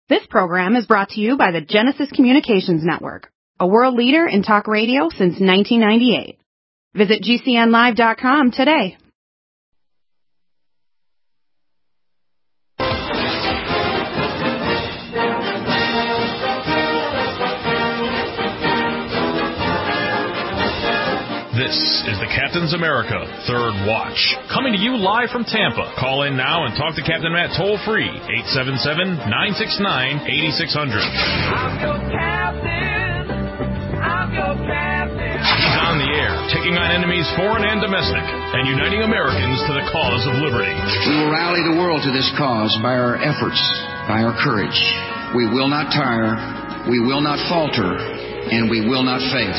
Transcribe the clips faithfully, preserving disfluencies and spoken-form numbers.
This program is brought to you by the Genesis Communications Network, a world leader in talk radio since nineteen ninety-eight. Visit G C N live dot com today. This is the Captain's America Third Watch, coming to you live from Tampa. Call in now and talk to Captain Matt toll-free, eight seven seven, nine six nine, eight six zero zero. I'm your captain. I'm your captain. He's on the air, taking on enemies foreign and domestic, and uniting Americans to the cause of liberty. We will rally the world to this cause by our efforts, by our courage. We will not tire, we will not falter, and we will not fail.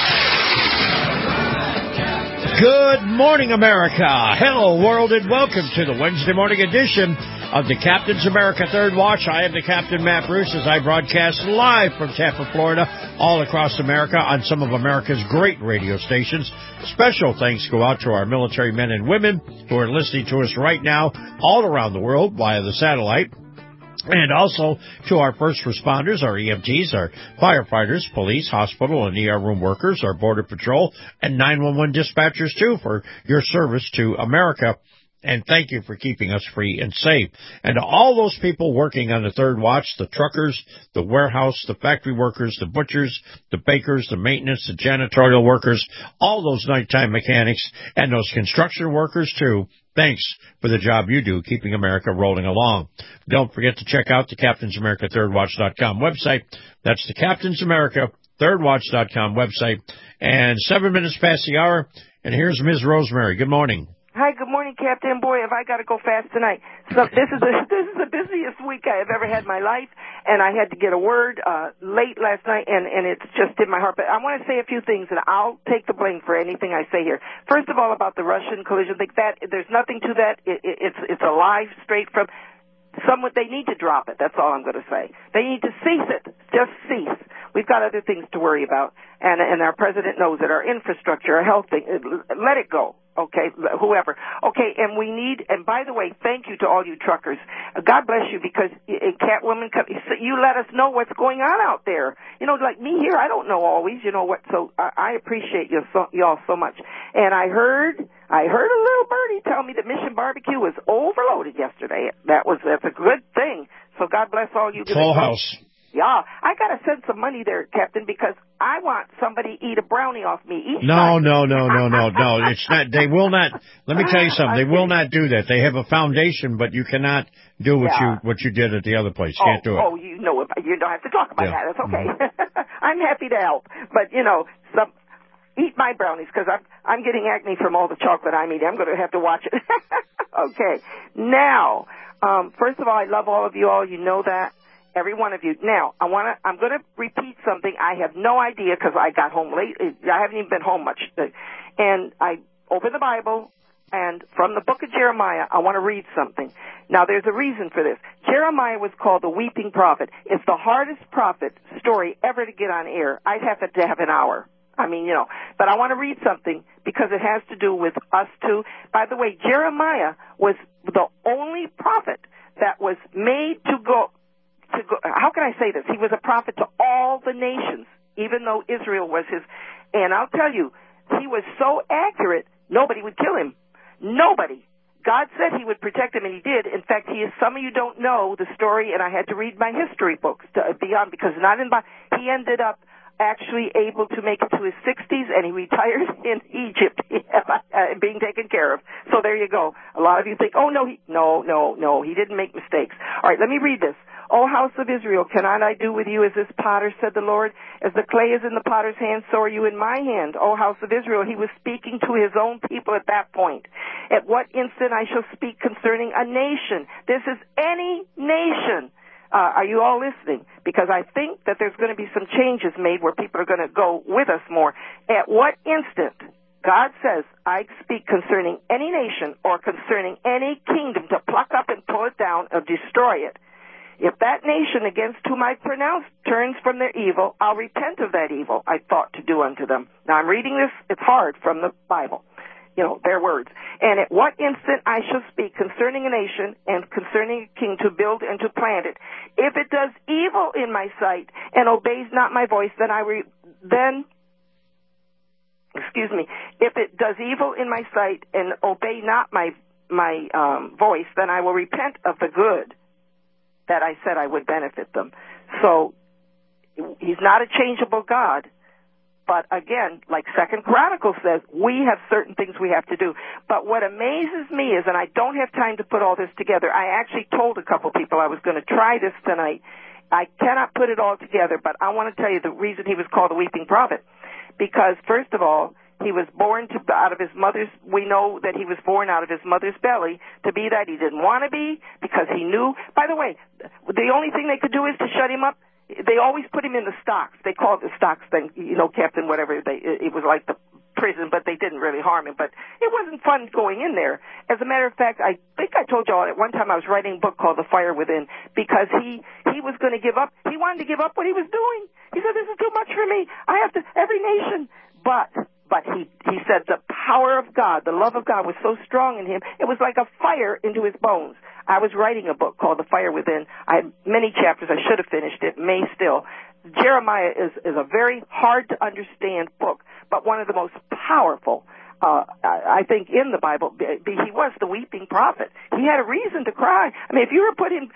Good morning, America. Hello, world, and welcome to the Wednesday morning edition of the Captain's America Third Watch. I am the Captain, Matt Bruce, as I broadcast live from Tampa, Florida, all across America on some of America's great radio stations. Special thanks go out to our military men and women who are listening to us right now all around the world via the satellite. And also to our first responders, our E M Ts, our firefighters, police, hospital, and E R room workers, our Border Patrol, and nine one one dispatchers, too, for your service to America. And thank you for keeping us free and safe. And to all those people working on the Third Watch, the truckers, the warehouse, the factory workers, the butchers, the bakers, the maintenance, the janitorial workers, all those nighttime mechanics, and those construction workers, too. Thanks for the job you do keeping America rolling along. Don't forget to check out the Captains America Third Watch dot com website. That's the Captains America Third Watch dot com website. And seven minutes past the hour, and here's Miz Rosemary. Good morning. Hi, good morning, Captain. Boy, have I got to go fast tonight. So this is the this is the busiest week I have ever had in my life, and I had to get a word uh, late last night, and, and it's just in my heart. But I want to say a few things, and I'll take the blame for anything I say here. First of all, about the Russian collision thing, that there's nothing to that. It, it, it's it's a lie straight from someone. They need to drop it. That's all I'm going to say. They need to cease it. Just cease. We've got other things to worry about, and and our president knows it. Our infrastructure, our health thing, let it go. Okay, whoever. Okay, and we need, and by the way, thank you to all you truckers. God bless you, because Catwoman, you let us know what's going on out there. You know, like me here, I don't know always, you know what, so I appreciate you so, y'all so much. And I heard, I heard a little birdie tell me that Mission Barbecue was overloaded yesterday. That was, that's a good thing. So God bless all you. Full house. Yeah, I got to send some money there, Captain, because I want somebody to eat a brownie off me each no, time. No, no, no, no, no, no. It's not. They will not. Let me tell you something. They will not do that. They have a foundation, but you cannot do what yeah. you what you did at the other place. You oh, can't do it. Oh, you know, you don't have to talk about yeah. that. That's okay. Mm-hmm. I'm happy to help, but you know, some. Eat my brownies, because I'm, I'm getting acne from all the chocolate I'm eating. I'm going to have to watch it. Okay. Now, um, first of all, I love all of you all. You know that. Every one of you. Now, I want to, I'm going to repeat something. I have no idea, because I got home late. I haven't even been home much. And I opened the Bible, and from the book of Jeremiah, I want to read something. Now, there's a reason for this. Jeremiah was called the weeping prophet. It's the hardest prophet story ever to get on air. I'd have to have an hour. I mean, you know, but I want to read something because it has to do with us too. By the way, Jeremiah was the only prophet that was made to go, to go, how can I say this? He was a prophet to all the nations, even though Israel was his, and I'll tell you, he was so accurate, nobody would kill him. Nobody. God said he would protect him, and he did. In fact, he is, some of you don't know the story, and I had to read my history books to, beyond, because not in, he ended up actually able to make it to his sixties, and he retired in Egypt, being taken care of. So there you go. A lot of you think, oh, no, he, no, no, no, he didn't make mistakes. All right, let me read this. O house of Israel, cannot I do with you as this potter, said the Lord? As the clay is in the potter's hand, so are you in my hand, O house of Israel. He was speaking to his own people at that point. At what instant I shall speak concerning a nation. This is any nation. Uh, are you all listening? Because I think that there's going to be some changes made where people are going to go with us more. At what instant God says, I speak concerning any nation or concerning any kingdom to pluck up and pull it down or destroy it. If that nation against whom I pronounce turns from their evil, I'll repent of that evil I thought to do unto them. Now I'm reading this, it's hard, from the Bible. you know, their words. And at what instant I shall speak concerning a nation and concerning a king to build and to plant it. If it does evil in my sight and obeys not my voice, then I re- then, excuse me, if it does evil in my sight and obey not my my um, voice, then I will repent of the good that I said I would benefit them. So he's not a changeable God. But again, like Second Chronicles says, we have certain things we have to do. But what amazes me is, and I don't have time to put all this together, I actually told a couple people I was going to try this tonight. I cannot put it all together, but I want to tell you the reason he was called a weeping prophet. Because, first of all, he was born to, out of his mother's, we know that he was born out of his mother's belly to be that he didn't want to be because he knew. By the way, the only thing they could do is to shut him up. They always put him in the stocks. They called it the stocks thing, you know, Captain whatever. They, it was like the prison, but they didn't really harm him. But it wasn't fun going in there. As a matter of fact, I think I told y'all at one time I was writing a book called The Fire Within because he, he was going to give up. He wanted to give up what he was doing. He said, this is too much for me. I have to, every nation. But, but he, he said the power of God, the love of God was so strong in him, it was like a fire into his bones. I was writing a book called The Fire Within. I had many chapters. I should have finished it, may still. Jeremiah is, is a very hard-to-understand book, but one of the most powerful, uh, I think, in the Bible. He was the weeping prophet. He had a reason to cry. I mean, if you were put in,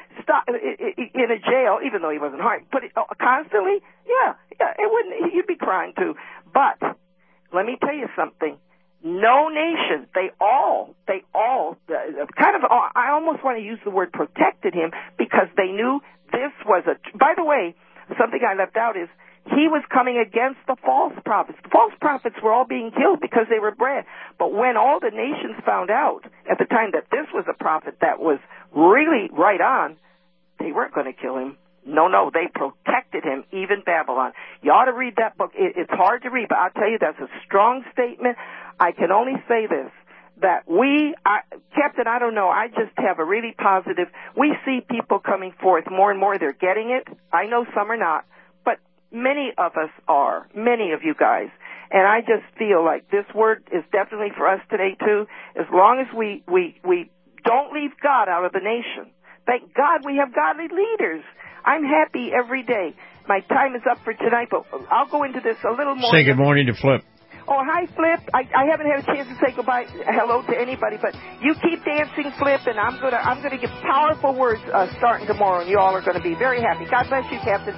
in a jail, even though he wasn't hard, put it constantly, yeah, yeah, it wouldn't, you'd be crying too. But let me tell you something. No nation, they all, they all, uh, kind of, uh, I almost want to use the word protected him because they knew this was a, by the way, something I left out is he was coming against the false prophets. The false prophets were all being killed because they were bred. But when all the nations found out at the time that this was a prophet that was really right on, they weren't going to kill him. No, no, they protected him, even Babylon. You ought to read that book. It, it's hard to read, but I'll tell you that's a strong statement. I can only say this, that we, I, Captain, I don't know, I just have a really positive, we see people coming forth more and more. They're getting it. I know some are not, but many of us are, many of you guys. And I just feel like this word is definitely for us today, too, as long as we, we, we don't leave God out of the nation. Thank God we have godly leaders. I'm happy every day. My time is up for tonight, but I'll go into this a little more. Say good morning to Flip. Oh, hi, Flip. I, I haven't had a chance to say goodbye, hello to anybody, but you keep dancing, Flip, and I'm gonna I'm gonna give powerful words uh, starting tomorrow, and you all are gonna be very happy. God bless you, Captain.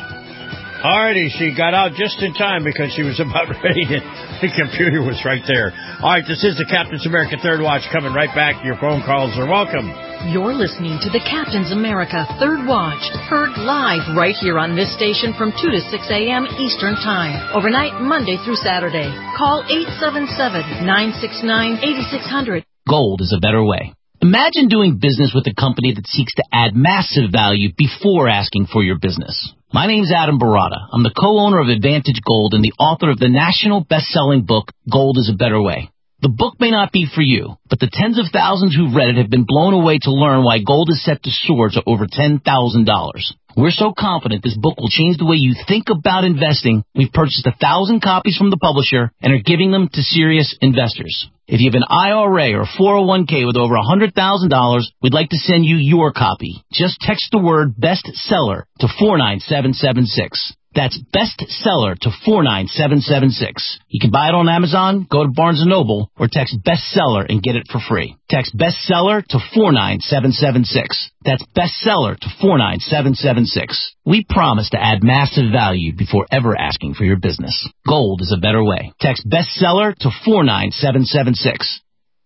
All righty, she got out just in time because she was about ready to, the computer was right there. All right, this is the Captain's America Third Watch coming right back. Your phone calls are welcome. You're listening to the Captain's America Third Watch, heard live right here on this station from two to six a.m. Eastern Time, overnight Monday through Saturday. Call eight seven seven, nine six nine, eight six zero zero. Gold is a better way. Imagine doing business with a company that seeks to add massive value before asking for your business. My name's Adam Barata. I'm the co-owner of Advantage Gold and the author of the national best-selling book, Gold is a Better Way. The book may not be for you, but the tens of thousands who've read it have been blown away to learn why gold is set to soar to over ten thousand dollars. We're so confident this book will change the way you think about investing, we've purchased a thousand copies from the publisher and are giving them to serious investors. If you have an I R A or four oh one k with over one hundred thousand dollars, we'd like to send you your copy. Just text the word bestseller to four nine seven seven six. That's bestseller to four nine seven seven six. You can buy it on Amazon, go to Barnes and Noble, or text bestseller and get it for free. Text bestseller to four nine seven seven six. That's bestseller to four nine seven seven six. We promise to add massive value before ever asking for your business. Gold is a better way. Text bestseller to four nine seven seven six.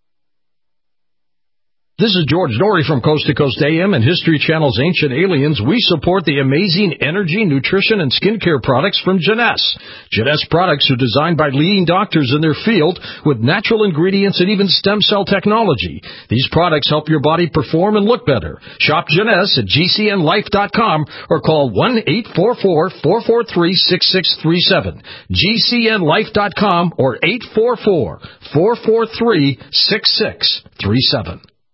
This is George Norrie from Coast to Coast A M and History Channel's Ancient Aliens. We support the amazing energy, nutrition, and skincare products from Jeunesse. Jeunesse products are designed by leading doctors in their field with natural ingredients and even stem cell technology. These products help your body perform and look better. Shop Jeunesse at G C N life dot com or call one eight four four, four four three, six six three seven. G C N life dot com or eight four four, four four three, six six three seven.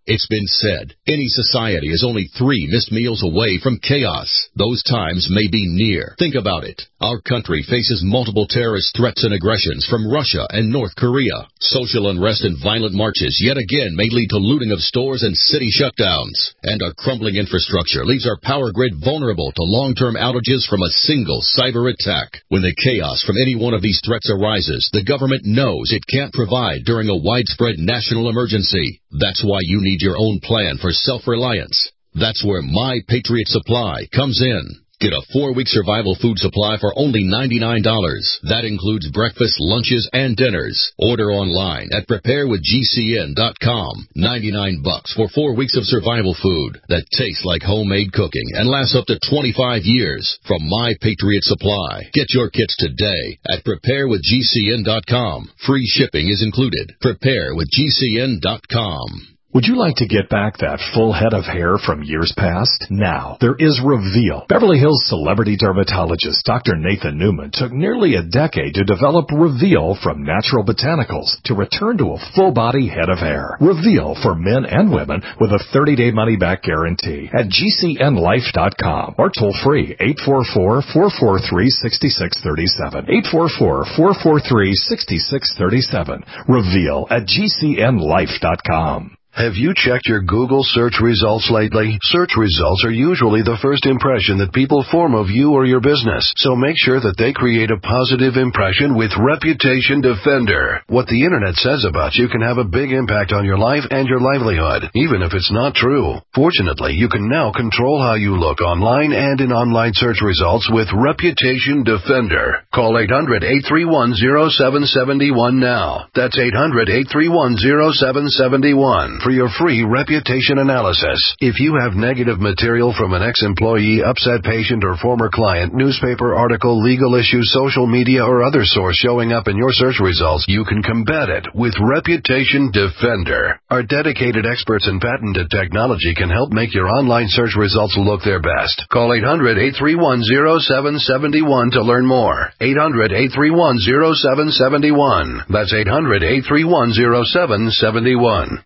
It's been said, any society is only three missed meals away from chaos. Those times may be near. Think about it. Our country faces multiple terrorist threats and aggressions from Russia and North Korea. Social unrest and violent marches yet again may lead to looting of stores and city shutdowns. And our crumbling infrastructure leaves our power grid vulnerable to long-term outages from a single cyber attack. When the chaos from any one of these threats arises, the government knows it can't provide during a widespread national emergency. That's why you need your own plan for self-reliance. That's where My Patriot Supply comes in. Get a four-week survival food supply for only ninety-nine dollars. That includes breakfast, lunches, and dinners. Order online at prepare with G C N dot com. ninety-nine bucks for four weeks of survival food that tastes like homemade cooking and lasts up to twenty-five years from My Patriot Supply. Get your kits today at prepare with G C N dot com. Free shipping is included. prepare with G C N dot com. Would you like to get back that full head of hair from years past? Now, there is Reveal. Beverly Hills celebrity dermatologist Doctor Nathan Newman took nearly a decade to develop Reveal from natural botanicals to return to a full-body head of hair. Reveal for men and women with a thirty-day money-back guarantee at G C N life dot com or toll-free eight four four, four four three, six six three seven. eight four four, four four three, six six three seven. Reveal at G C N life dot com. Have you checked your Google search results lately? Search results are usually the first impression that people form of you or your business, so make sure that they create a positive impression with Reputation Defender. What the internet says about you can have a big impact on your life and your livelihood, even if it's not true. Fortunately, you can now control how you look online and in online search results with Reputation Defender. Call eight hundred, eight three one, zero seven seven one now. That's eight hundred, eight three one, zero seven seven one. For your free reputation analysis. If you have negative material from an ex-employee, upset patient, or former client, newspaper article, legal issue, social media, or other source showing up in your search results, you can combat it with Reputation Defender. Our dedicated experts in patented technology can help make your online search results look their best. Call eight hundred, eight three one, zero seven seven one to learn more. eight hundred, eight three one, zero seven seven one. That's eight hundred, eight three one, zero seven seven one.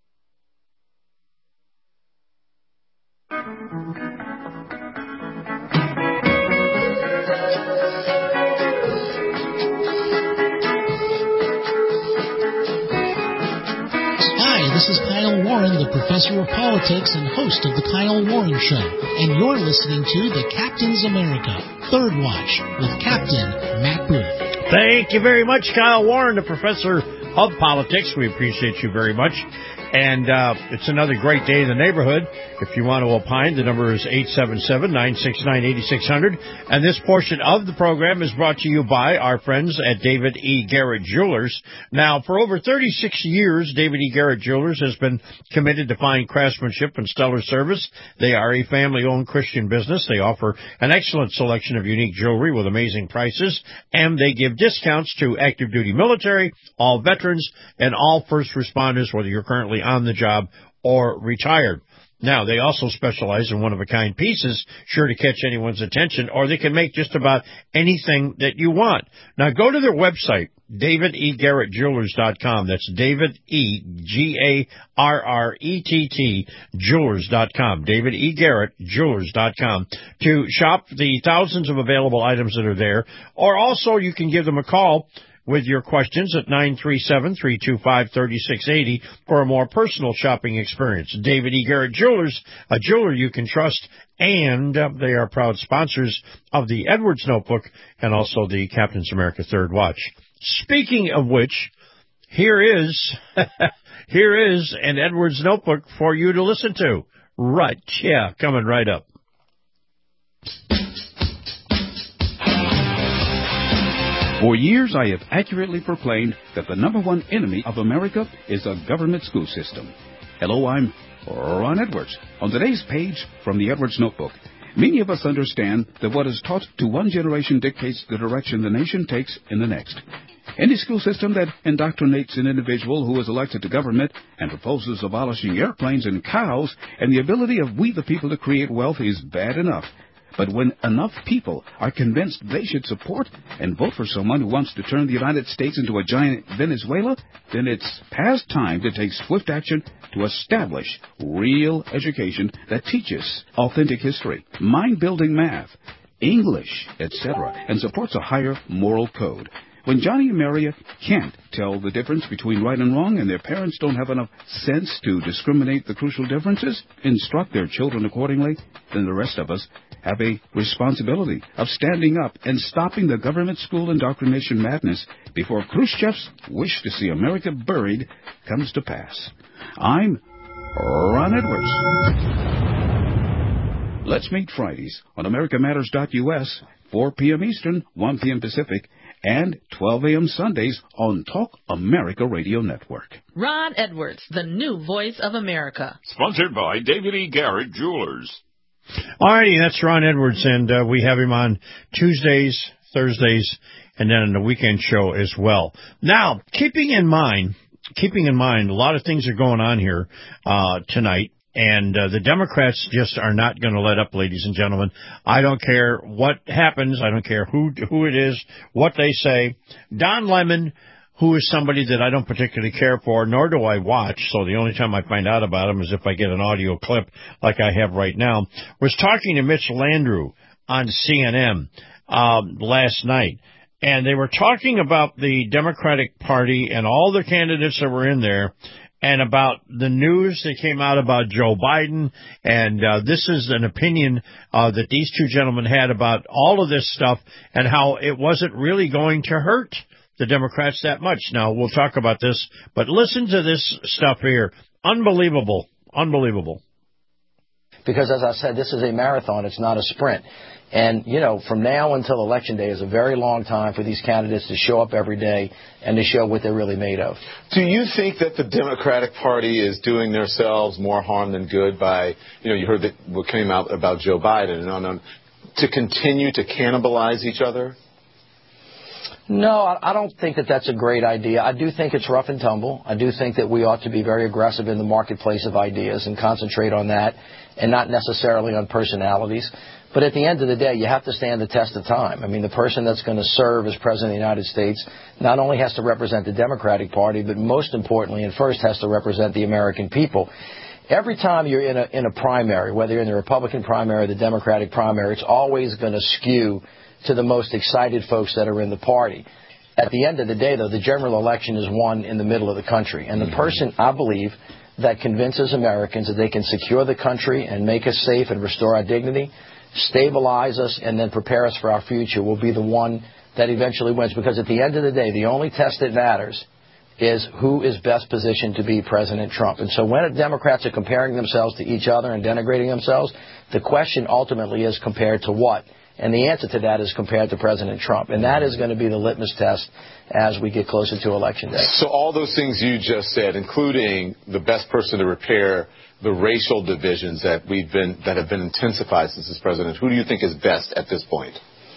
This is Kyle Warren, the professor of politics and host of The Kyle Warren Show, and you're listening to The Captain's America, Third Watch, with Captain Matt Booth. Thank you very much, Kyle Warren, the professor of politics. We appreciate you very much. And uh, it's another great day in the neighborhood. If you want to opine, the number is eight seven seven, nine six nine, eight six zero zero. And this portion of the program is brought to you by our friends at David E. Garrett Jewelers. Now, for over thirty-six years, David E. Garrett Jewelers has been committed to fine craftsmanship and stellar service. They are a family-owned Christian business. They offer an excellent selection of unique jewelry with amazing prices, and they give discounts to active duty military, all veterans, and all first responders, whether you're currently on the job or retired. Now, they also specialize in one-of-a-kind pieces, sure to catch anyone's attention, or they can make just about anything that you want. Now, go to their website, david e garrett jewelers dot com. That's David E. G A R R E T T Jewelers dot com. David E. Garrett Jewelers dot com to shop the thousands of available items that are there, or also you can give them a call with your questions at nine three seven, three two five, three six eight zero for a more personal shopping experience. David E. Garrett Jewelers, a jeweler you can trust, and uh, they are proud sponsors of the Edwards Notebook and also the Captain's America Third Watch. Speaking of which, here is here is an Edwards Notebook for you to listen to. Right, yeah, coming right up. For years, I have accurately proclaimed that the number one enemy of America is the government school system. Hello, I'm Ron Edwards. On today's page from the Edwards Notebook, many of us understand that what is taught to one generation dictates the direction the nation takes in the next. Any school system that indoctrinates an individual who is elected to government and proposes abolishing airplanes and cows and the ability of we the people to create wealth is bad enough. But when enough people are convinced they should support and vote for someone who wants to turn the United States into a giant Venezuela, then it's past time to take swift action to establish real education that teaches authentic history, mind-building math, English, et cetera, and supports a higher moral code. When Johnny and Maria can't tell the difference between right and wrong, and their parents don't have enough sense to discriminate the crucial differences, instruct their children accordingly, then the rest of us have a responsibility of standing up and stopping the government school indoctrination madness before Khrushchev's wish to see America buried comes to pass. I'm Ron Edwards. Let's meet Fridays on America Matters dot U S, four p.m. Eastern, one p.m. Pacific, and twelve a.m. Sundays on Talk America Radio Network. Ron Edwards, the new voice of America. Sponsored by David E. Garrett Jewelers. All righty, that's Ron Edwards, and uh, we have him on Tuesdays, Thursdays, and then on the weekend show as well. Now, keeping in mind, keeping in mind, a lot of things are going on here uh, tonight. And uh, the Democrats just are not going to let up, ladies and gentlemen. I don't care what happens. I don't care who who it is, what they say. Don Lemon, who is somebody that I don't particularly care for, nor do I watch, so the only time I find out about him is if I get an audio clip like I have right now, was talking to Mitch Landrieu on C N N um, last night. And they were talking about the Democratic Party and all the candidates that were in there, and about the news that came out about Joe Biden, and uh, this is an opinion uh, that these two gentlemen had about all of this stuff and how it wasn't really going to hurt the Democrats that much. Now, we'll talk about this, but listen to this stuff here. Unbelievable. Unbelievable. Because, as I said, this is a marathon. It's not a sprint. And, you know, from now until Election Day is a very long time for these candidates to show up every day and to show what they're really made of. Do you think that the Democratic Party is doing themselves more harm than good by, you know, you heard that what came out about Joe Biden, and on, on, to continue to cannibalize each other? No, I don't think that that's a great idea. I do think it's rough and tumble. I do think that we ought to be very aggressive in the marketplace of ideas and concentrate on that and not necessarily on personalities. But at the end of the day, you have to stand the test of time. I mean, the person that's going to serve as President of the United States not only has to represent the Democratic Party, but most importantly and first has to represent the American people. Every time you're in a in a primary, whether you're in the Republican primary or the Democratic primary, it's always going to skew to the most excited folks that are in the party. At the end of the day, though, the general election is won in the middle of the country. And the person, I believe, that convinces Americans that they can secure the country and make us safe and restore our dignity, stabilize us, and then prepare us for our future will be the one that eventually wins. Because at the end of the day, the only test that matters is who is best positioned to be President Trump. And so when Democrats are comparing themselves to each other and denigrating themselves, the question ultimately is compared to what? And the answer to that is compared to President Trump. And that is going to be the litmus test as we get closer to Election Day. So all those things you just said, including the best person to repair the racial divisions that we've been that have been intensified since this president, who do you think is best at this point?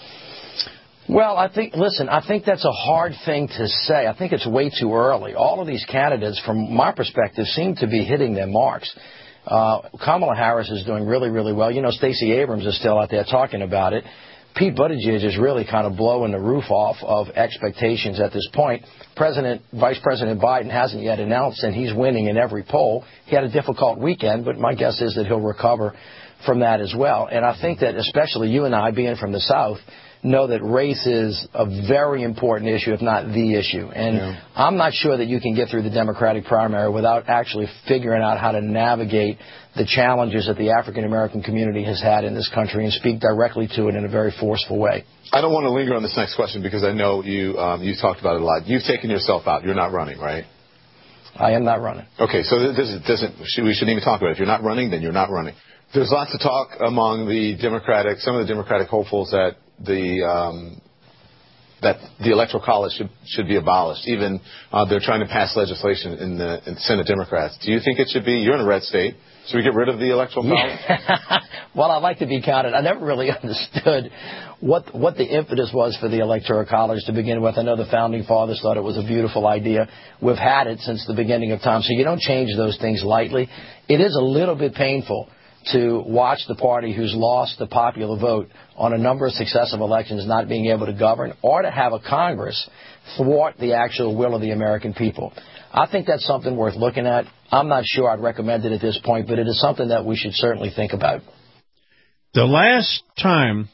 Well, I think, listen, I think that's a hard thing to say. I think it's way too early. All of these candidates, from my perspective, seem to be hitting their marks. Uh, Kamala Harris is doing really, really well. You know, Stacey Abrams is still out there talking about it. Pete Buttigieg is really kind of blowing the roof off of expectations at this point. President, Vice President Biden hasn't yet announced, and he's winning in every poll. He had a difficult weekend, but my guess is that he'll recover from that as well. And I think that especially you and I, being from the South, know that race is a very important issue, if not the issue. And yeah. I'm not sure that you can get through the Democratic primary without actually figuring out how to navigate the challenges that the African-American community has had in this country and speak directly to it in a very forceful way. I don't want to linger on this next question because I know you, um, you've talked about it a lot. You've taken yourself out. You're not running, right? I am not running. Okay, so this doesn't, we shouldn't even talk about it. If you're not running, then you're not running. There's lots of talk among the Democratic, some of the Democratic hopefuls that the um, that the Electoral College should should be abolished. Even uh, they're trying to pass legislation in the in Senate Democrats. Do you think it should be? You're in a red state. Should we get rid of the Electoral College? Yeah. Well, I'd like to be counted. I never really understood what what the impetus was for the Electoral College to begin with. I know the Founding Fathers thought it was a beautiful idea. We've had it since the beginning of time, so you don't change those things lightly. It is a little bit painful to watch the party who's lost the popular vote on a number of successive elections not being able to govern, or to have a Congress thwart the actual will of the American people. I think that's something worth looking at. I'm not sure I'd recommend it at this point, but it is something that we should certainly think about. The last time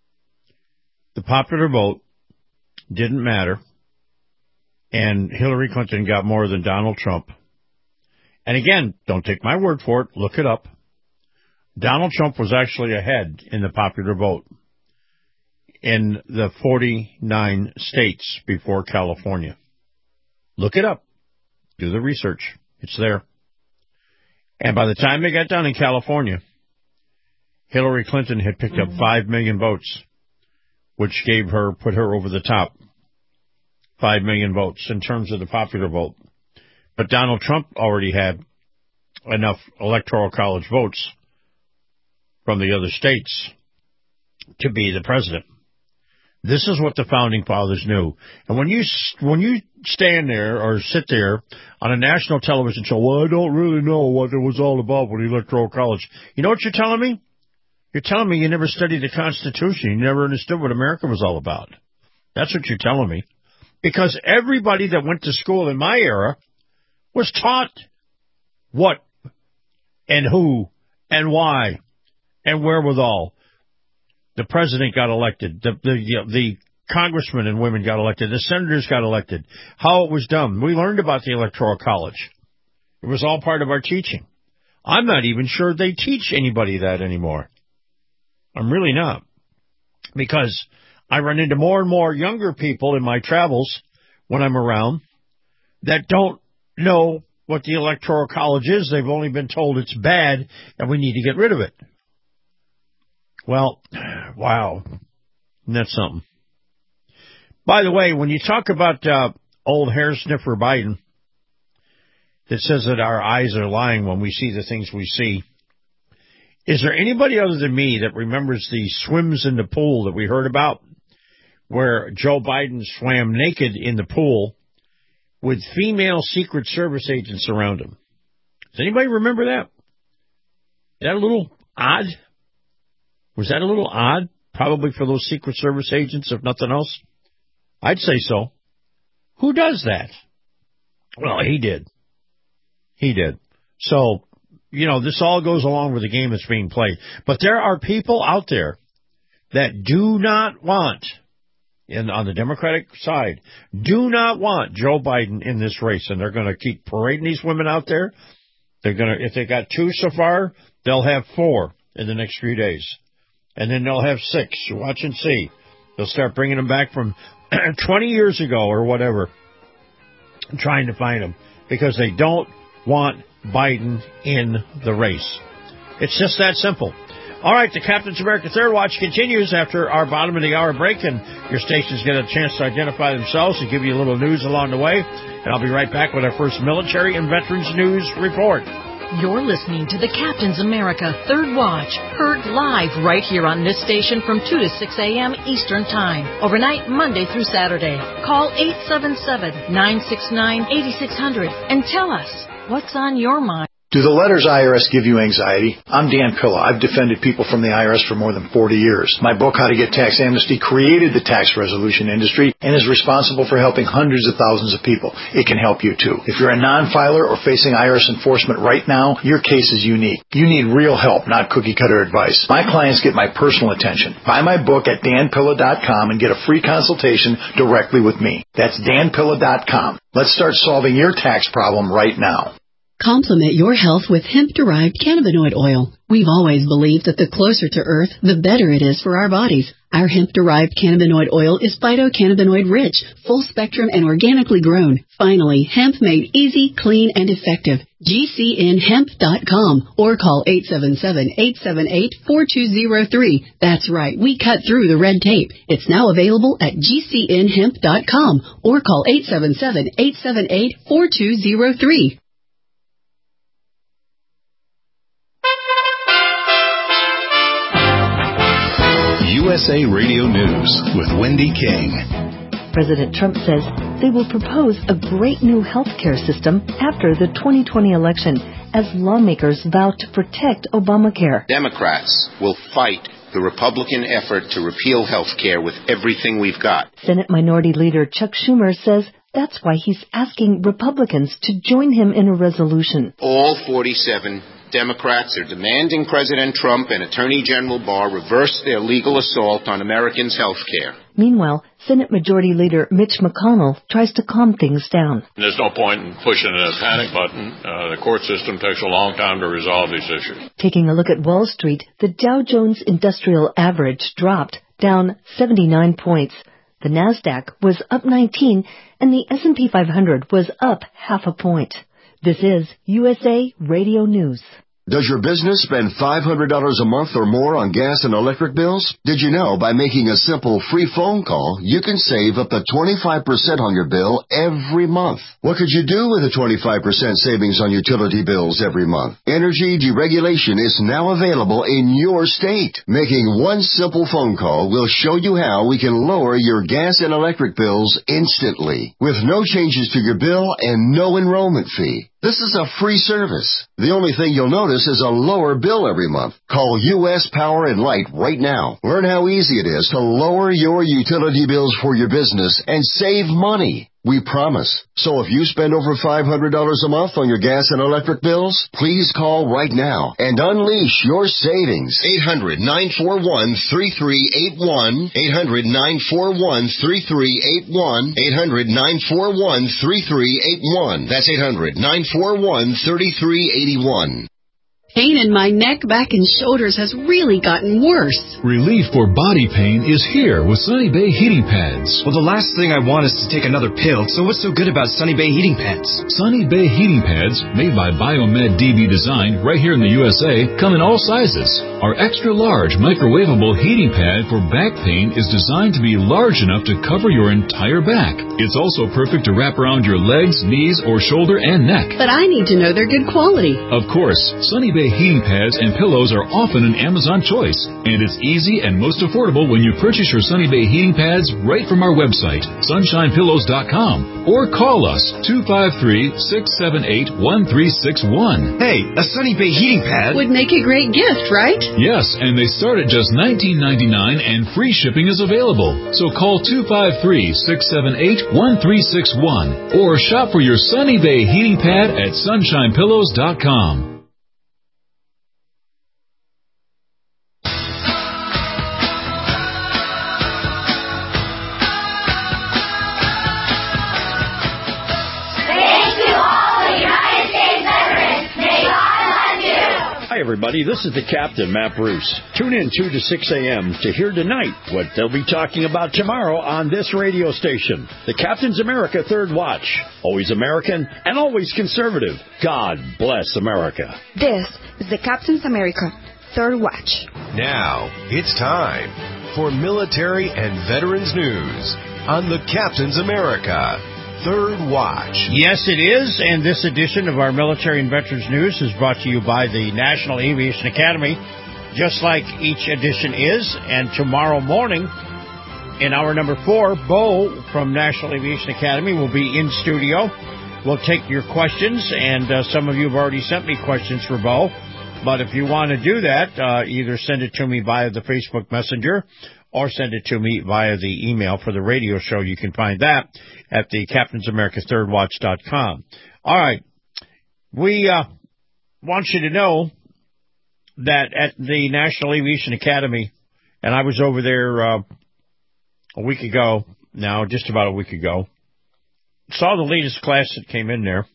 the popular vote didn't matter and Hillary Clinton got more than Donald Trump, and again, don't take my word for it, look it up, Donald Trump was actually ahead in the popular vote in the forty-nine states before California. Look it up. Do the research. It's there. And by the time they got done in California, Hillary Clinton had picked up five million votes, which gave her, put her over the top. Five million votes in terms of the popular vote. But Donald Trump already had enough electoral college votes from the other states to be the president. This is what the founding fathers knew. And when you when you stand there or sit there on a national television show, well, I don't really know what it was all about with the electoral college. You know what you're telling me? You're telling me you never studied the Constitution. You never understood what America was all about. That's what you're telling me. Because everybody that went to school in my era was taught what and who and why and wherewithal. The president got elected. The, the, you know, the congressmen and women got elected. The senators got elected. How it was done. We learned about the Electoral College. It was all part of our teaching. I'm not even sure they teach anybody that anymore. I'm really not. Because I run into more and more younger people in my travels when I'm around that don't know what the Electoral College is. They've only been told it's bad and we need to get rid of it. Well, wow. Isn't that something? By the way, when you talk about uh, old hair sniffer Biden that says that our eyes are lying when we see the things we see, is there anybody other than me that remembers the swims in the pool that we heard about where Joe Biden swam naked in the pool with female Secret Service agents around him? Does anybody remember that? Is that a little odd? Was that a little odd? Probably for those Secret Service agents, if nothing else. I'd say so. Who does that? Well, he did. He did. So, you know, this all goes along with the game that's being played. But there are people out there that do not want, and on the Democratic side, do not want Joe Biden in this race. And they're going to keep parading these women out there. They're going to, if they got two so far, they'll have four in the next few days. And then they'll have six. You watch and see. They'll start bringing them back from twenty years ago or whatever, trying to find them, because they don't want Biden in the race. It's just that simple. All right, the Captain's America Third Watch continues after our bottom of the hour break, and your stations get a chance to identify themselves and give you a little news along the way. And I'll be right back with our first military and veterans news report. You're listening to the Captain's America Third Watch, heard live right here on this station from two to six a.m. Eastern Time, overnight Monday through Saturday. Call eight seven seven, nine six nine, eight six zero zero and tell us what's on your mind. Do the letters I R S give you anxiety? I'm Dan Pilla. I've defended people from the I R S for more than forty years. My book, How to Get Tax Amnesty, created the tax resolution industry and is responsible for helping hundreds of thousands of people. It can help you, too. If you're a non-filer or facing I R S enforcement right now, your case is unique. You need real help, not cookie-cutter advice. My clients get my personal attention. Buy my book at dan pilla dot com and get a free consultation directly with me. That's dan pilla dot com. Let's start solving your tax problem right now. Complement your health with hemp-derived cannabinoid oil. We've always believed that the closer to Earth, the better it is for our bodies. Our hemp-derived cannabinoid oil is phytocannabinoid rich, full spectrum, and organically grown. Finally, hemp made easy, clean, and effective. G C N hemp dot com or call eight seven seven, eight seven eight, four two zero three. That's right, we cut through the red tape. It's now available at G C N hemp dot com or call eight seven seven, eight seven eight, four two zero three. U S A Radio News with Wendy King. President Trump says they will propose a great new health care system after the twenty twenty election as lawmakers vow to protect Obamacare. Democrats will fight the Republican effort to repeal health care with everything we've got. Senate Minority Leader Chuck Schumer says that's why he's asking Republicans to join him in a resolution. All forty-seven Democrats are demanding President Trump and Attorney General Barr reverse their legal assault on Americans' health care. Meanwhile, Senate Majority Leader Mitch McConnell tries to calm things down. There's no point in pushing a panic button. Uh, the court system takes a long time to resolve these issues. Taking a look at Wall Street, the Dow Jones Industrial Average dropped, down seventy-nine points. The Nasdaq was up nineteen, and the S and P five hundred was up half a point. This is U S A Radio News. Does your business spend five hundred dollars a month or more on gas and electric bills? Did you know by making a simple free phone call, you can save up to twenty-five percent on your bill every month? What could you do with a twenty-five percent savings on utility bills every month? Energy deregulation is now available in your state. Making one simple phone call will show you how we can lower your gas and electric bills instantly, with no changes to your bill and no enrollment fee. This is a free service. The only thing you'll notice is a lower bill every month. Call U S Power and Light right now. Learn how easy it is to lower your utility bills for your business and save money. We promise. So if you spend over five hundred dollars a month on your gas and electric bills, please call right now and unleash your savings. eight hundred, nine four one, three three eight one. eight hundred, nine four one, three three eight one. eight hundred, nine four one, three three eight one. That's eight hundred, nine four one, three three eight one. Pain in my neck, back, and shoulders has really gotten worse. Relief for body pain is here with Sunny Bay Heating Pads. Well, the last thing I want is to take another pill, so what's so good about Sunny Bay Heating Pads? Sunny Bay Heating Pads, made by Biomed D B Design right here in the U S A, come in all sizes. Our extra-large microwavable heating pad for back pain is designed to be large enough to cover your entire back. It's also perfect to wrap around your legs, knees, or shoulder and neck. But I need to know they're good quality. Of course, Sunny Bay heating pads and pillows are often an Amazon choice, and it's easy and most affordable when you purchase your Sunny Bay heating pads right from our website, sunshine pillows dot com, or call us two five three, six seven eight, one three six one. Hey, a Sunny Bay heating pad would make a great gift, right? Yes, and they start at just nineteen ninety-nine and free shipping is available. So call two five three, six seven eight, one three six one or shop for your Sunny Bay heating pad at sunshine pillows dot com. Hi, everybody. This is the Captain, Matt Bruce. Tune in two to six a.m. to hear tonight what they'll be talking about tomorrow on this radio station. The Captain's America Third Watch. Always American and always conservative. God bless America. This is the Captain's America Third Watch. Now, it's time for military and veterans news on the Captain's America Third Watch. Yes, it is, and this edition of our Military and Veterans News is brought to you by the National Aviation Academy, just like each edition is. And tomorrow morning, in hour number four, Bo from National Aviation Academy will be in studio. We'll take your questions, and uh, some of you have already sent me questions for Bo. But if you want to do that, uh, either send it to me via the Facebook Messenger or send it to me via the email for the radio show. You can find that at the Captain's America Third Watch dot com. All right. We uh, want you to know that at the National Aviation Academy, and I was over there uh, a week ago now, just about a week ago, saw the latest class that came in there,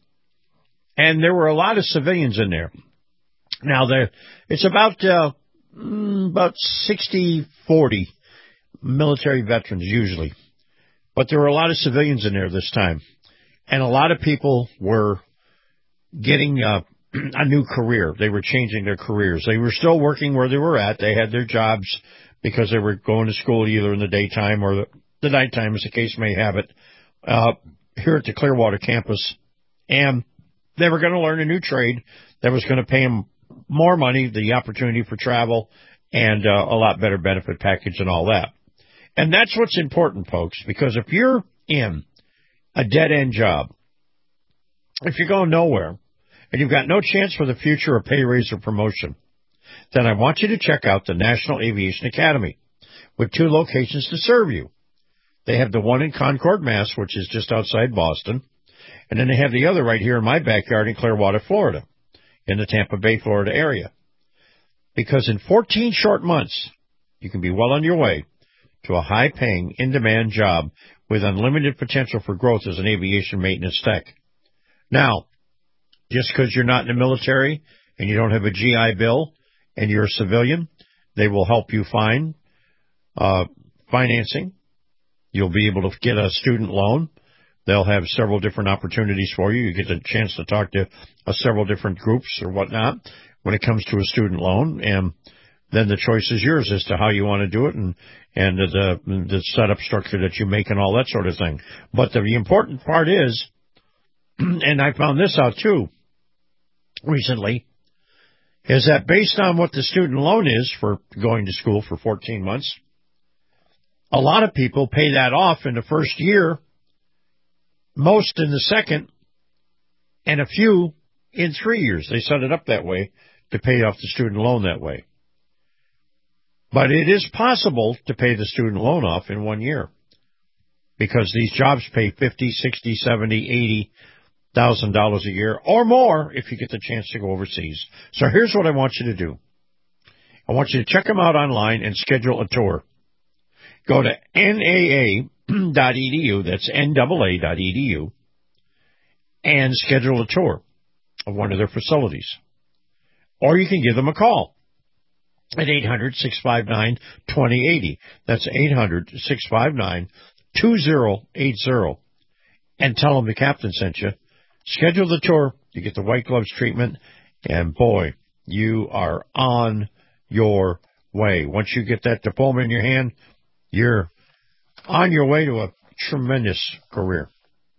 and there were a lot of civilians in there. Now, there it's about uh, about sixty forty military veterans usually, but there were a lot of civilians in there this time, and a lot of people were getting uh, a new career. They were changing their careers. They were still working where they were at. They had their jobs because they were going to school either in the daytime or the, the nighttime, as the case may have it, uh, here at the Clearwater campus, and they were going to learn a new trade that was going to pay them more money, the opportunity for travel, and uh, a lot better benefit package and all that. And that's what's important, folks, because if you're in a dead-end job, if you're going nowhere, and you've got no chance for the future of pay raise or promotion, then I want you to check out the National Aviation Academy with two locations to serve you. They have the one in Concord, Mass., which is just outside Boston, and then they have the other right here in my backyard in Clearwater, Florida, in the Tampa Bay, Florida area. Because in fourteen short months, you can be well on your way to a high-paying, in-demand job with unlimited potential for growth as an aviation maintenance tech. Now, just because you're not in the military and you don't have a G I Bill and you're a civilian, they will help you find uh, financing. You'll be able to get a student loan. They'll have several different opportunities for you. You get a chance to talk to uh, several different groups or whatnot when it comes to a student loan, and then the choice is yours as to how you want to do it and, and the, the setup structure that you make and all that sort of thing. But the important part is, and I found this out too recently, is that based on what the student loan is for going to school for fourteen months, a lot of people pay that off in the first year, most in the second, and a few in three years. They set it up that way to pay off the student loan that way. But it is possible to pay the student loan off in one year because these jobs pay fifty, sixty, seventy, eighty thousand dollars a year or more if you get the chance to go overseas. So here's what I want you to do. I want you to check them out online and schedule a tour. Go to N A A dot E D U, that's N A A dot E D U, and schedule a tour of one of their facilities. Or you can give them a call at eight hundred, six five nine, two zero eight zero. That's eight hundred, six five nine, two zero eight zero. And tell them the captain sent you. Schedule the tour. You get the white gloves treatment. And, boy, you are on your way. Once you get that diploma in your hand, you're on your way to a tremendous career.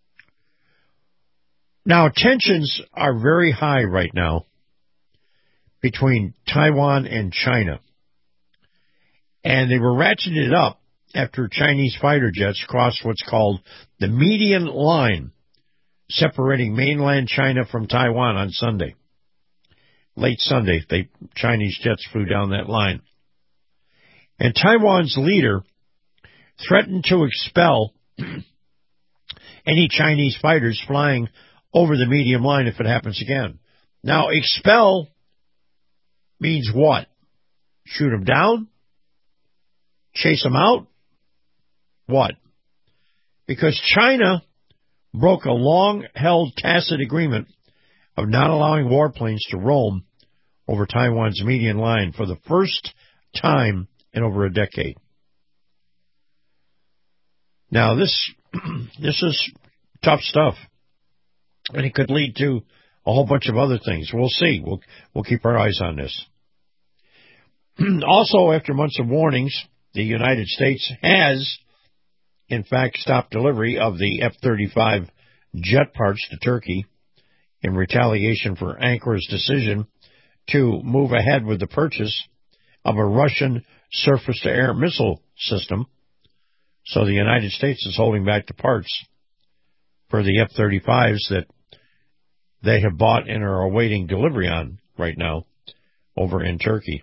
Now, tensions are very high right now between Taiwan and China. And they were ratcheting it up after Chinese fighter jets crossed what's called the median line separating mainland China from Taiwan on Sunday. Late Sunday, they Chinese jets flew down that line. And Taiwan's leader threatened to expel any Chinese fighters flying over the median line if it happens again. Now, expel means what? Shoot them down? Chase them out? What? Because China broke a long-held tacit agreement of not allowing warplanes to roam over Taiwan's median line for the first time in over a decade. Now, this this is tough stuff, and it could lead to a whole bunch of other things. We'll see. We'll we'll keep our eyes on this. Also, after months of warnings, the United States has, in fact, stopped delivery of the F thirty-five jet parts to Turkey in retaliation for Ankar's decision to move ahead with the purchase of a Russian surface-to-air missile system. So the United States is holding back the parts for the F thirty-fives that they have bought and are awaiting delivery on right now over in Turkey.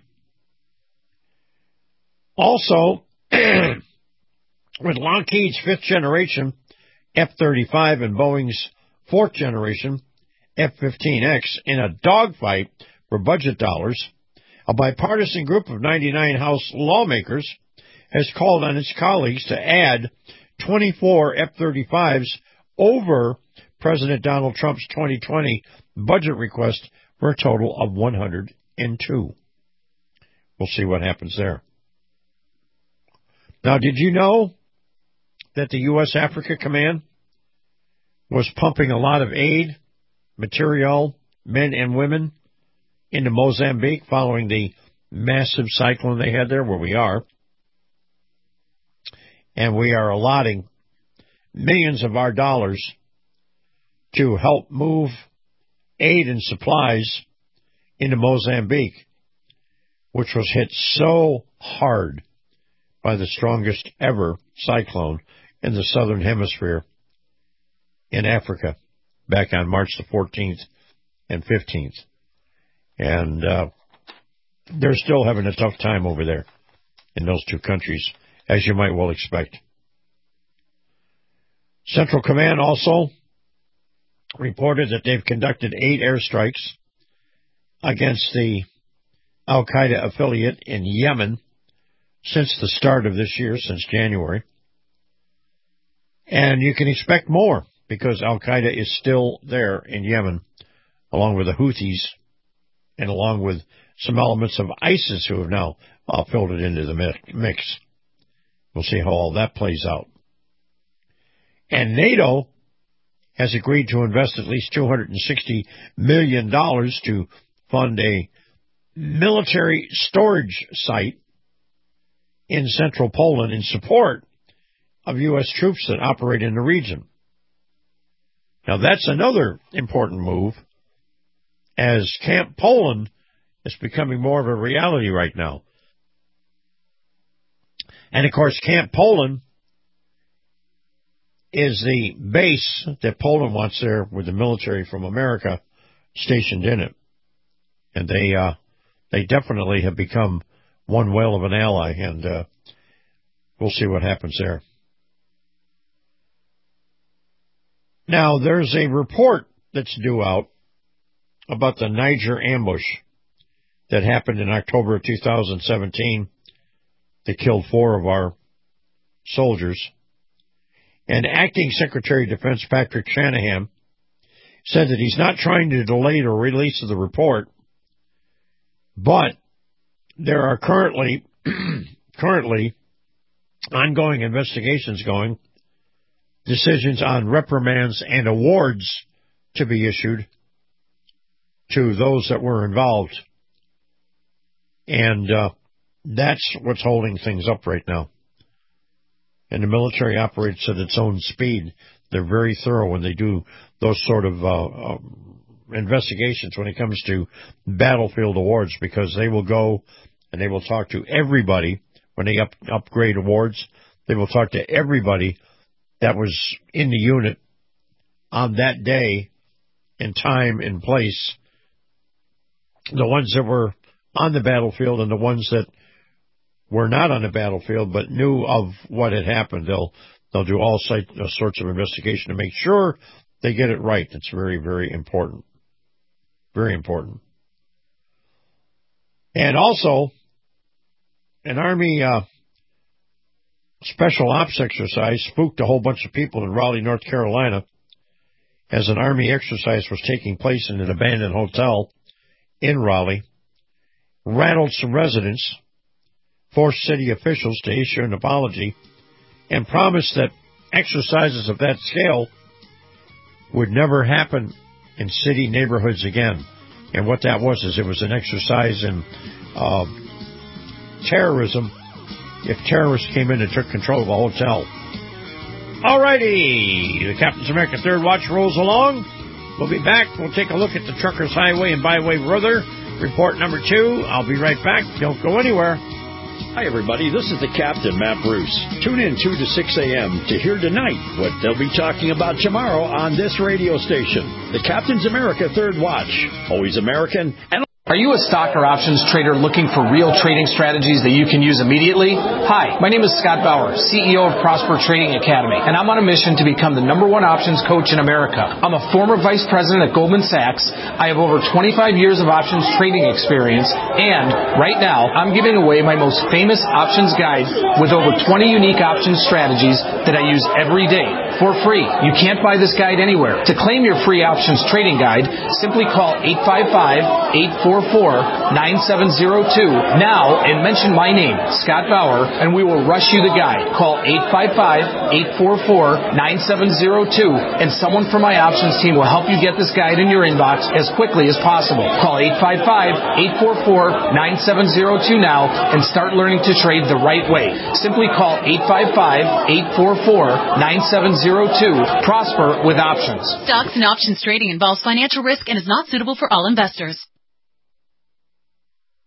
Also, with Lockheed's fifth generation F thirty-five and Boeing's fourth generation F fifteen X in a dogfight for budget dollars, a bipartisan group of ninety-nine House lawmakers has called on its colleagues to add twenty-four F thirty-fives over President Donald Trump's twenty twenty budget request for a total of one hundred two. We'll see what happens there. Now, did you know that the U S Africa Command was pumping a lot of aid, material, men and women into Mozambique following the massive cyclone they had there where we are? And we are allotting millions of our dollars to help move aid and supplies into Mozambique, which was hit so hard by the strongest ever cyclone in the southern hemisphere in Africa back on March the fourteenth and fifteenth. And uh, they're still having a tough time over there in those two countries, as you might well expect. Central Command also reported that they've conducted eight airstrikes against the Al-Qaeda affiliate in Yemen since the start of this year, since January. And you can expect more, because Al-Qaeda is still there in Yemen, along with the Houthis, and along with some elements of ISIS who have now uh, filtered into the mix. We'll see how all that plays out. And NATO has agreed to invest at least two hundred sixty million dollars to fund a military storage site in central Poland in support of U S troops that operate in the region. Now, that's another important move, as Camp Poland is becoming more of a reality right now. And, of course, Camp Poland is the base that Poland wants there with the military from America stationed in it. And they uh, they definitely have become one whale of an ally, and uh, we'll see what happens there. Now, there's a report that's due out about the Niger ambush that happened in October of two thousand seventeen that killed four of our soldiers. And Acting Secretary of Defense Patrick Shanahan said that he's not trying to delay the release of the report, but there are currently currently ongoing investigations going, decisions on reprimands and awards to be issued to those that were involved. And uh, that's what's holding things up right now. And the military operates at its own speed. They're very thorough when they do those sort of uh, uh, investigations when it comes to battlefield awards, because they will go and they will talk to everybody when they up, upgrade awards. They will talk to everybody that was in the unit on that day in time and place, the ones that were on the battlefield and the ones that were not on the battlefield but knew of what had happened. They'll they'll do all sorts of investigation to make sure they get it right. It's very, very important. Very important. And also, an Army uh, special ops exercise spooked a whole bunch of people in Raleigh, North Carolina, as an Army exercise was taking place in an abandoned hotel in Raleigh, rattled some residents, forced city officials to issue an apology, and promised that exercises of that scale would never happen in city neighborhoods again. And what that was is it was an exercise in uh, terrorism if terrorists came in and took control of a hotel. All righty, the Captain's America Third Watch rolls along. We'll be back. We'll take a look at the Truckers Highway and Byway Brother. Report number two. I'll be right back. Don't go anywhere. Hi, everybody. This is the Captain, Matt Bruce. Tune in two to six a.m. to hear tonight what they'll be talking about tomorrow on this radio station. The Captain's America Third Watch. Always American and... Are you a stock or options trader looking for real trading strategies that you can use immediately? Hi, my name is Scott Bauer, C E O of Prosper Trading Academy, and I'm on a mission to become the number one options coach in America. I'm a former vice president at Goldman Sachs. I have over twenty-five years of options trading experience, and right now I'm giving away my most famous options guide with over twenty unique options strategies that I use every day for free. You can't buy this guide anywhere. To claim your free options trading guide, simply call eight five five, eight four four, nine seven zero two now and mention my name, Scott Bauer, and we will rush you the guide. Call eight five five, eight four four, nine seven zero two and someone from my options team will help you get this guide in your inbox as quickly as possible. Call eight five five, eight four four, nine seven zero two now and start learning to trade the right way. Simply call eight five five, eight four four, nine seven zero two. Prosper with options. Stocks and options trading involves financial risk and is not suitable for all investors.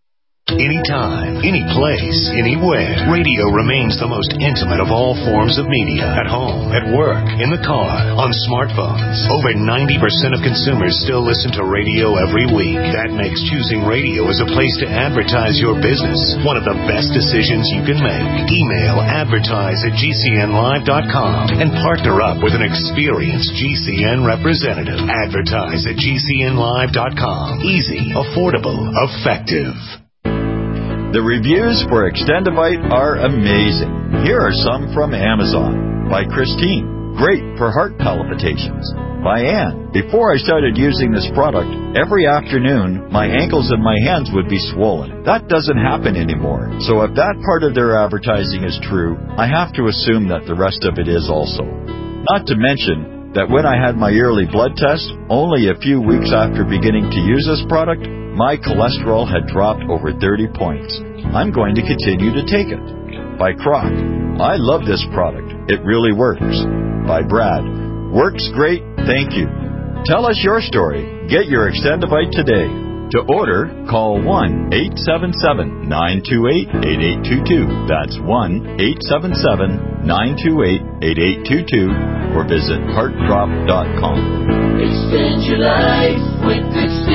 anytime, any place, anywhere. Radio remains the most intimate of all forms of media. At home, at work, in the car, on smartphones. Over ninety percent of consumers still listen to radio every week. That makes choosing radio as a place to advertise your business one of the best decisions you can make. Email advertise at G C N live dot com and partner up with an experienced G C N representative. Advertise at G C N live dot com. Easy, affordable, effective. The reviews for Extendivite are amazing. Here are some from Amazon. By Christine. Great for heart palpitations. By Ann. Before I started using this product, every afternoon, my ankles and my hands would be swollen. That doesn't happen anymore. So if that part of their advertising is true, I have to assume that the rest of it is also. Not to mention that when I had my yearly blood test, only a few weeks after beginning to use this product, my cholesterol had dropped over thirty points. I'm going to continue to take it. By Croc. I love this product. It really works. By Brad. Works great, thank you. Tell us your story. Get your Extendivite today. To order, call one eight seven seven, nine two eight, eight eight two two. That's one eight seven seven, nine two eight, eight eight two two or visit heart drop dot com. Extend your life with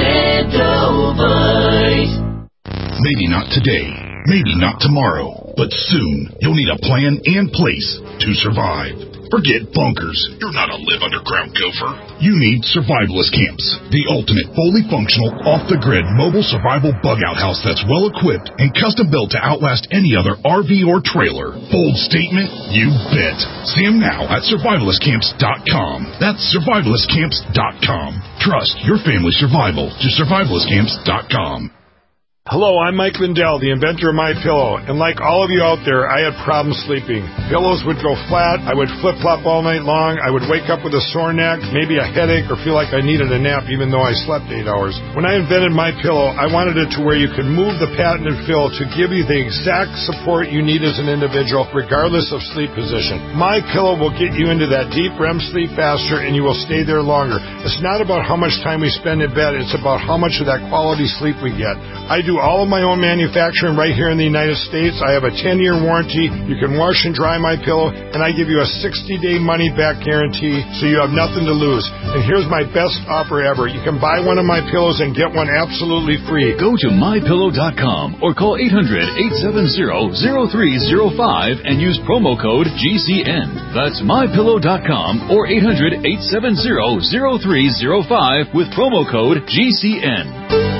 Extendivite. Maybe not today, maybe not tomorrow, but soon you'll need a plan and place to survive. Forget bunkers. You're not a live underground gopher. You need Survivalist Camps, the ultimate fully functional, off-the-grid mobile survival bug-out house that's well-equipped and custom-built to outlast any other R V or trailer. Bold statement? You bet. See them now at survivalist camps dot com. That's survivalist camps dot com. Trust your family's survival to survivalist camps dot com. Hello, I'm Mike Lindell, the inventor of MyPillow, and like all of you out there, I had problems sleeping. Pillows would go flat, I would flip-flop all night long, I would wake up with a sore neck, maybe a headache, or feel like I needed a nap even though I slept eight hours. When I invented MyPillow, I wanted it to where you could move the patented fill to give you the exact support you need as an individual, regardless of sleep position. MyPillow will get you into that deep R E M sleep faster, and you will stay there longer. It's not about how much time we spend in bed, it's about how much of that quality sleep we get. I do all of my own manufacturing right here in the United States. I have a ten-year warranty. You can wash and dry my pillow, and I give you a sixty-day money-back guarantee, so you have nothing to lose. And here's my best offer ever. You can buy one of my pillows and get one absolutely free. Go to my pillow dot com or call eight hundred, eight seven zero, zero three zero five and use promo code G C N. That's my pillow dot com or eight hundred, eight seven zero, zero three zero five with promo code G C N.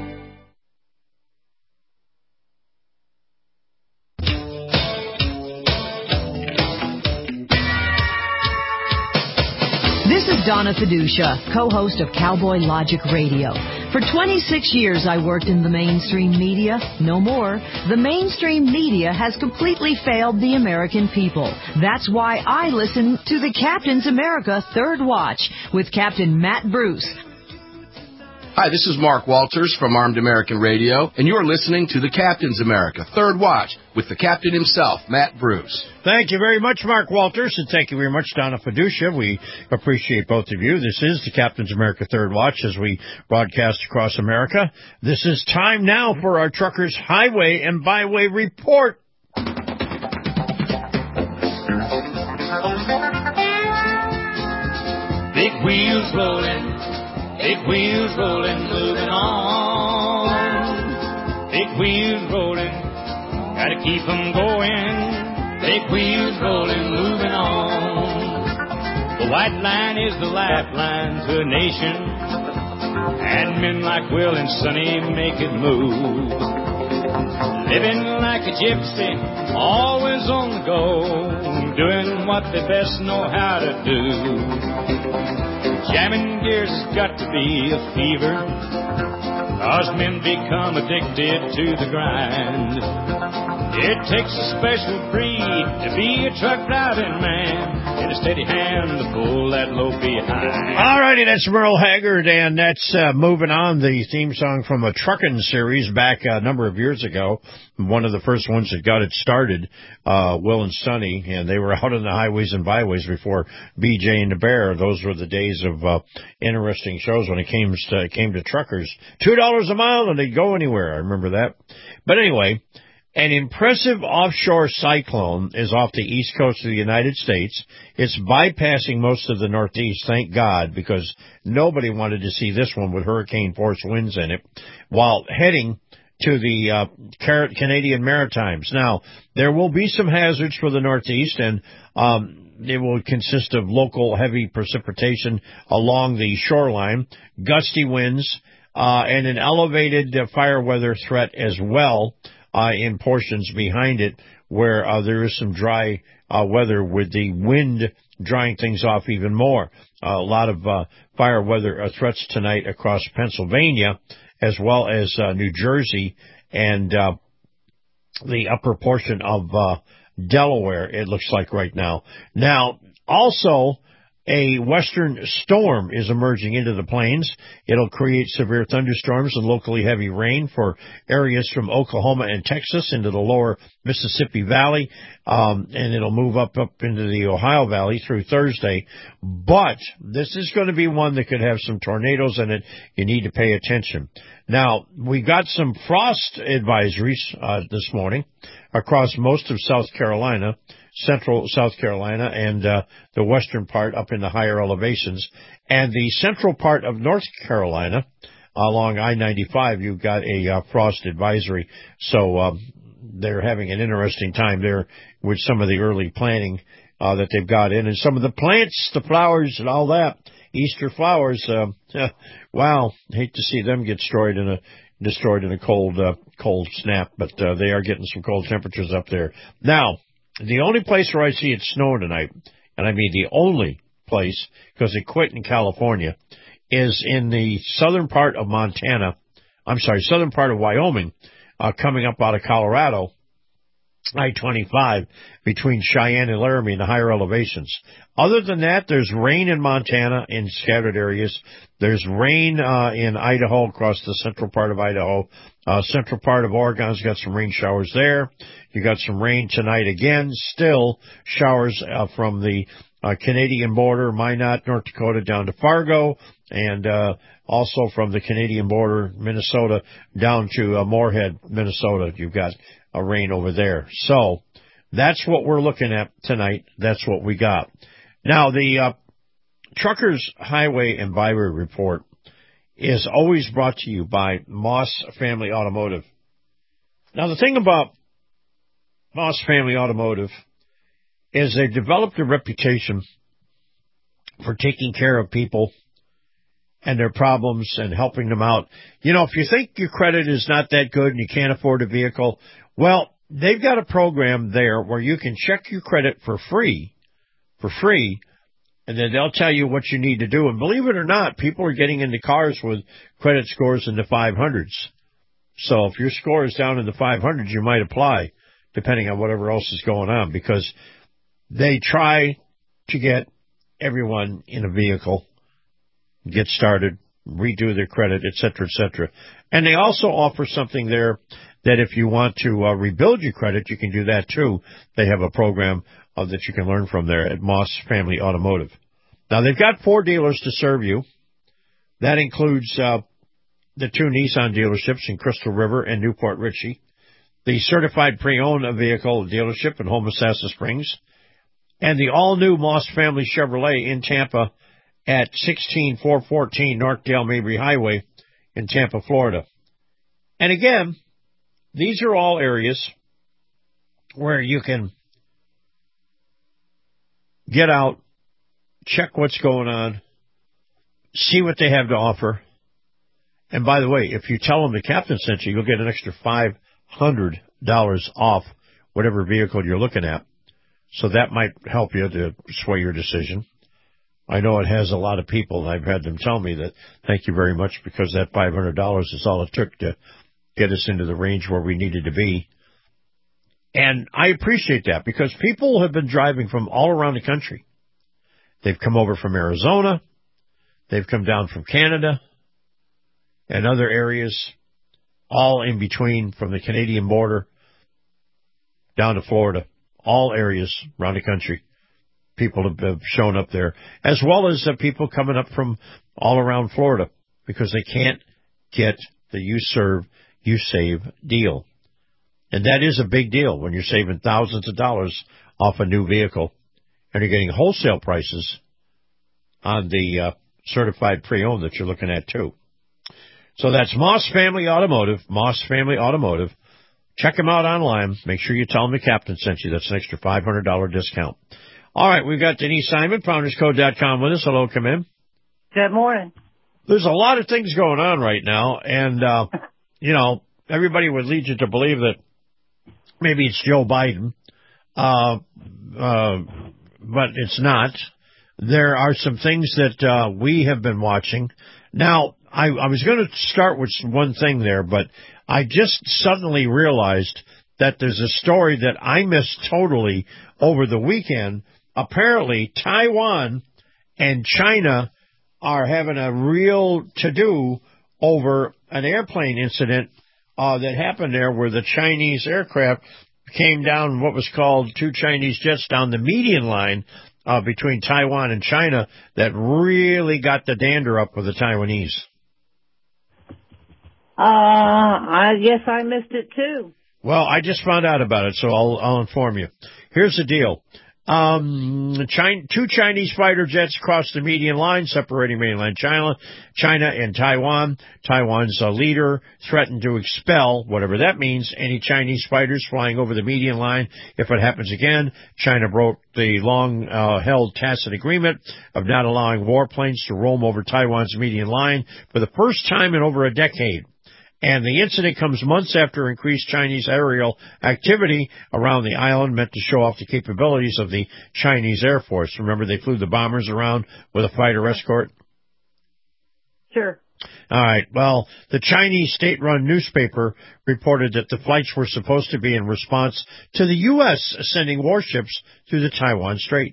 Donna Fiducia, co-host of Cowboy Logic Radio. For twenty-six years, I worked in the mainstream media. No more. The mainstream media has completely failed the American people. That's why I listen to the Captain's America Third Watch with Captain Matt Bruce. Hi, this is Mark Walters from Armed American Radio, and you're listening to the Captain's America Third Watch with the captain himself, Matt Bruce. Thank you very much, Mark Walters, and thank you very much, Donna Fiducia. We appreciate both of you. This is the Captain's America Third Watch as we broadcast across America. This is time now for our Truckers Highway and Byway Report. Big wheels rolling. Big wheels rolling, moving on. Big wheels rolling, gotta keep them going. Big wheels rolling, moving on. The white line is the lifeline to a nation, and men like Will and Sonny make it move. Living like a gypsy, always on the go, doing what they best know how to do. Jamming gears has got to be a fever, 'cause men become addicted to the grind. It takes a special breed to be a truck driving man, and a steady hand to pull that load behind. All righty, that's Merle Haggard, and that's uh, Moving On, the theme song from a trucking series back a number of years ago. One of the first ones that got it started, uh, Will and Sonny, and they were out on the highways and byways before B J and the Bear. Those were the days of uh, interesting shows when it came to, came to truckers. Two dollars a mile and they'd go anywhere. I remember that. But anyway, an impressive offshore cyclone is off the east coast of the United States. It's bypassing most of the Northeast, thank God, because nobody wanted to see this one with hurricane-force winds in it, while heading to the uh, Canadian Maritimes. Now, there will be some hazards for the Northeast, and um, it will consist of local heavy precipitation along the shoreline, gusty winds, uh, and an elevated uh, fire weather threat as well uh, in portions behind it where uh, there is some dry uh, weather with the wind drying things off even more. Uh, a lot of uh, fire weather uh, threats tonight across Pennsylvania, as well as uh, New Jersey and uh, the upper portion of uh, Delaware, it looks like right now. Now, also, a western storm is emerging into the plains. It'll create severe thunderstorms and locally heavy rain for areas from Oklahoma and Texas into the lower Mississippi Valley, um, and it'll move up, up into the Ohio Valley through Thursday. But this is going to be one that could have some tornadoes in it. You need to pay attention. Now, we got some frost advisories uh, this morning across most of South Carolina, central South Carolina, and uh, the western part up in the higher elevations. And the central part of North Carolina, along I ninety-five, you've got a uh, frost advisory. So um, they're having an interesting time there with some of the early planting uh, that they've got in. And some of the plants, the flowers and all that, Easter flowers, uh, wow, hate to see them get destroyed in a destroyed in a cold uh, cold snap, but uh, they are getting some cold temperatures up there. Now, the only place where I see it snowing tonight, and I mean the only place, because it quit in California, is in the southern part of Montana, I'm sorry, southern part of Wyoming, uh, coming up out of Colorado, I twenty-five, between Cheyenne and Laramie in the higher elevations. Other than that, there's rain in Montana in scattered areas. There's rain uh, in Idaho, across the central part of Idaho. Uh, central part of Oregon's got some rain showers there. You got some rain tonight again. Still showers uh, from the uh, Canadian border, Minot, North Dakota, down to Fargo, and uh, also from the Canadian border, Minnesota, down to uh, Moorhead, Minnesota. You've got a rain over there. So that's what we're looking at tonight. That's what we got. Now, the uh, Truckers Highway and Byway Report is always brought to you by Moss Family Automotive. Now, the thing about Moss Family Automotive is they've developed a reputation for taking care of people and their problems and helping them out. You know, if you think your credit is not that good and you can't afford a vehicle, well, they've got a program there where you can check your credit for free, for free, and then they'll tell you what you need to do. And believe it or not, people are getting into cars with credit scores in the five hundreds. So if your score is down in the five hundreds, you might apply, depending on whatever else is going on, because they try to get everyone in a vehicle, get started, redo their credit, et cetera, et cetera. And they also offer something there that if you want to uh, rebuild your credit, you can do that too. They have a program uh, that you can learn from there at Moss Family Automotive. Now, they've got four dealers to serve you. That includes uh, the two Nissan dealerships in Crystal River and Newport Richey, the certified pre-owned vehicle dealership in Homosassa Springs, and the all-new Moss Family Chevrolet in Tampa at sixteen four fourteen North Dale Mabry Highway in Tampa, Florida. And again, these are all areas where you can get out, check what's going on, see what they have to offer. And by the way, if you tell them the captain sent you, you'll get an extra five hundred dollars off whatever vehicle you're looking at. So that might help you to sway your decision. I know it has a lot of people. I've had them tell me that, thank you very much, because that five hundred dollars is all it took to get us into the range where we needed to be. And I appreciate that, because people have been driving from all around the country They've come over from Arizona. They've come down from Canada and other areas, all in between from the Canadian border down to Florida, all areas around the country. People have, have shown up there, as well as uh, people coming up from all around Florida because they can't get the You Serve, You Save deal. And that is a big deal when you're saving thousands of dollars off a new vehicle and you're getting wholesale prices on the uh, certified pre-owned that you're looking at, too. So that's Moss Family Automotive, Moss Family Automotive. Check them out online. Make sure you tell them the captain sent you. That's an extra five hundred dollars discount. All right, we've got Denise Simon, founders code dot com with us. Hello, come in. Good morning. There's a lot of things going on right now, and, uh, you know, everybody would lead you to believe that maybe it's Joe Biden, uh, uh, but it's not. There are some things that uh, we have been watching. Now, I, I was going to start with one thing there, but I just suddenly realized that there's a story that I missed totally over the weekend. Apparently, Taiwan and China are having a real to-do over an airplane incident uh, that happened there where the Chinese aircraft came down what was called two Chinese jets down the median line uh, between Taiwan and China that really got the dander up with the Taiwanese. Uh, I guess I missed it too. Well, I just found out about it, so I'll, I'll inform you. Here's the deal. Um, China, two Chinese fighter jets crossed the median line separating mainland China, China and Taiwan. Taiwan's uh, leader threatened to expel, whatever that means, any Chinese fighters flying over the median line. If it happens again, China broke the long-held uh, tacit agreement of not allowing warplanes to roam over Taiwan's median line for the first time in over a decade. And the incident comes months after increased Chinese aerial activity around the island meant to show off the capabilities of the Chinese Air Force. Remember, they flew the bombers around with a fighter escort? Sure. All right. Well, the Chinese state-run newspaper reported that the flights were supposed to be in response to the U S sending warships through the Taiwan Strait.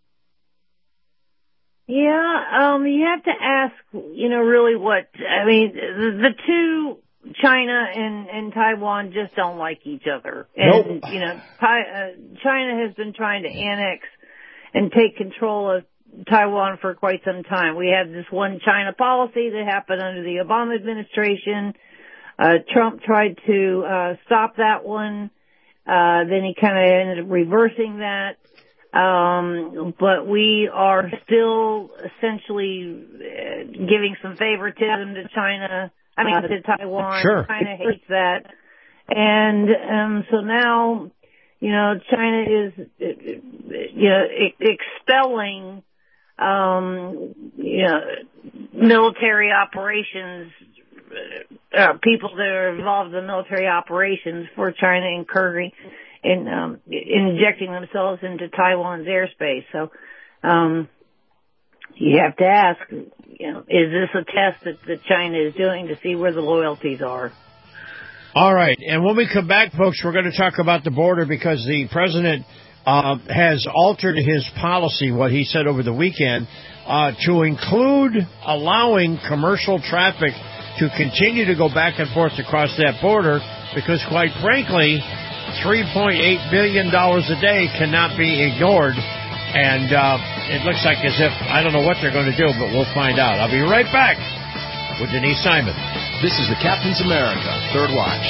Yeah, um, you have to ask, you know, really what, I mean, the, the two, China and, and Taiwan just don't like each other. And, nope. you know, Thai, uh, China has been trying to annex and take control of Taiwan for quite some time. We had this one China policy that happened under the Obama administration. Uh, Trump tried to, uh, stop that one. Uh, then he kind of ended up reversing that. Um, but we are still essentially uh, giving some favoritism to China. I mean, to Taiwan. Sure. China hates that. And, um, so now, you know, China is, you know, expelling, um, you know, military operations, uh, people that are involved in military operations for China incurring, in, um, injecting themselves into Taiwan's airspace. So, um, you have to ask, you know, is this a test that, that China is doing to see where the loyalties are? All right. And when we come back, folks, we're going to talk about the border because the president uh, has altered his policy, what he said over the weekend, uh, to include allowing commercial traffic to continue to go back and forth across that border because, quite frankly, three point eight billion dollars a day cannot be ignored. And uh, it looks like as if, I don't know what they're going to do, but we'll find out. I'll be right back with Denise Simon. This is the Captain's America, Third Watch.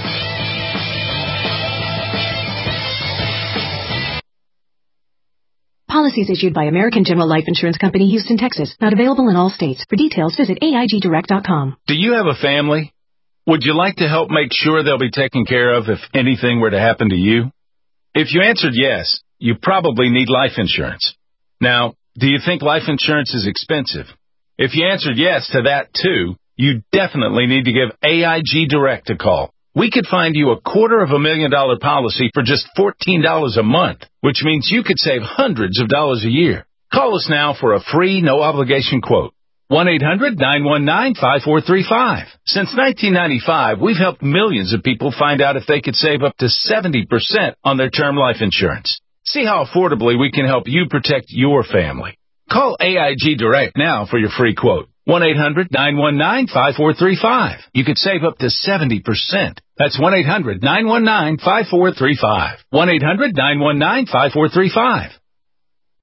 Policies issued by American General Life Insurance Company, Houston, Texas. Not available in all states. For details, visit A I G direct dot com. Do you have a family? Would you like to help make sure they'll be taken care of if anything were to happen to you? If you answered yes, you probably need life insurance. Now, do you think life insurance is expensive? If you answered yes to that too, you definitely need to give A I G Direct a call. We could find you a quarter of a million dollar policy for just fourteen dollars a month, which means you could save hundreds of dollars a year. Call us now for a free, no-obligation quote. one eight hundred nine one nine five four three five. Since nineteen ninety-five, we've helped millions of people find out if they could save up to seventy percent on their term life insurance. See how affordably we can help you protect your family. Call A I G Direct now for your free quote. one eight hundred nine one nine five four three five. You could save up to seventy percent. That's one eight hundred nine one nine five four three five. one eight hundred nine one nine five four three five.